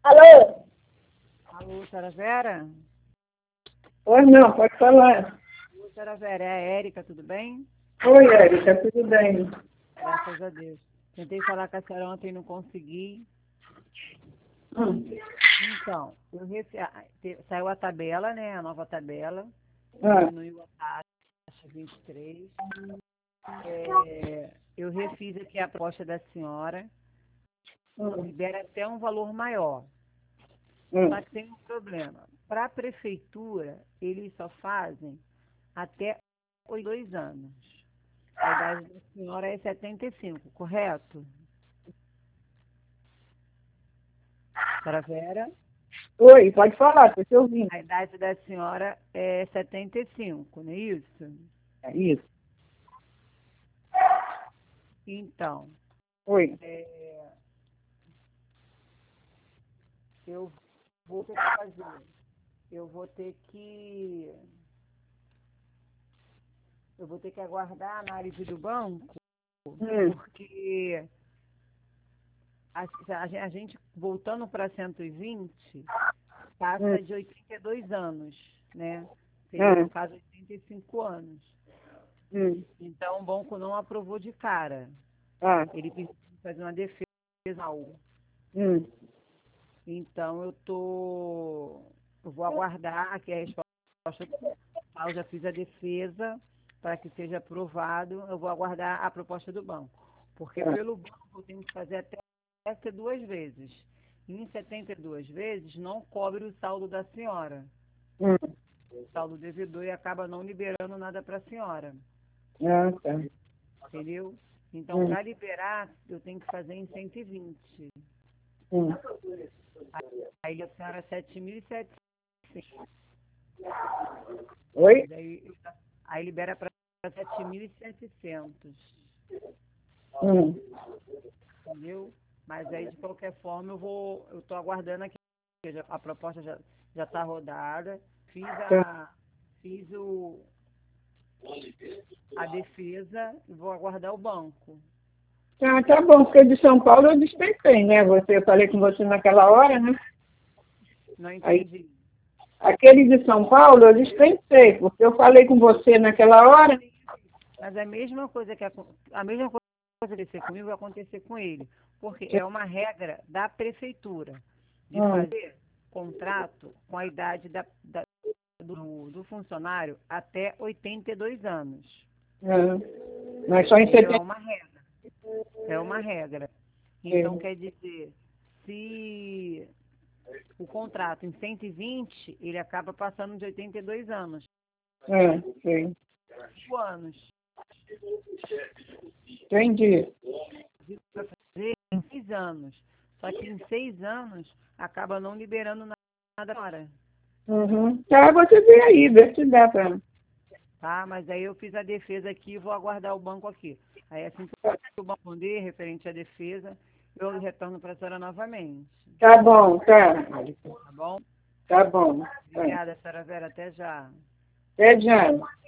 Alô? Alô, Sra. Vera? Oi, não, pode falar. Alô, Sra. Vera, é a Érica, tudo bem? Oi, Érica, tudo bem? Graças a Deus. Tentei falar com a senhora ontem e não consegui. Hum. Então, saiu a tabela, né? A nova tabela. Ah, Diminuiu a taxa 23. Eu refiz aqui a proposta da senhora. Libera até um valor maior. Só que tem um problema. Para a prefeitura, eles só fazem até os 2 anos. A idade da senhora é 75, correto? Senhora Vera? Oi, pode falar, estou te ouvindo. A idade da senhora é 75, não é isso? É isso. Então, Oi. eu vou ter que fazer. Eu vou ter que. Eu vou ter que aguardar a análise do banco, porque a gente, voltando para 120, passa de 82 anos, né? Seria, no caso, 85 anos. Então, o banco não aprovou de cara. Ah, Ele precisa fazer uma defesa. Então, eu vou aguardar aqui a resposta. Eu já fiz a defesa para que seja aprovado. Eu vou aguardar a proposta do banco. Porque pelo banco eu tenho que fazer até 2 vezes. E em 72 vezes não cobre o saldo da senhora. O saldo devedor e acaba não liberando nada para a senhora. tá. Entendeu? Então, para liberar, eu tenho que fazer em 120. Aí a senhora 7.700. Oi? Aí libera para 7.700. Entendeu? Mas aí, de qualquer forma, eu estou aguardando aqui. A proposta já está rodada. Fiz a defesa e vou aguardar o banco. Tá bom, porque de São Paulo eu dispensei, né? Eu falei com você naquela hora, né? Não entendi. Aquele de São Paulo eu dispensei, porque eu falei com você naquela hora. Mas a mesma coisa que acontecer comigo vai acontecer com ele. Porque é uma regra da prefeitura de fazer contrato com a idade do funcionário até 82 anos. Mas só em Entendeu? 70. É uma regra. Então, quer dizer, se o contrato em 120, ele acaba passando de 82 anos. Sim. 5 anos. Entendi. Para fazer em 6 anos. Só que em 6 anos, acaba não liberando nada agora. Tá, você vê aí, vê se dá pra... Tá? Mas aí eu fiz a defesa aqui e vou aguardar o banco aqui. Aí assim que o banco responder, referente à defesa, eu retorno para a senhora novamente. Tá bom, tá. Tá bom? Tá bom. Obrigada, senhora Vera. Até já. Até já.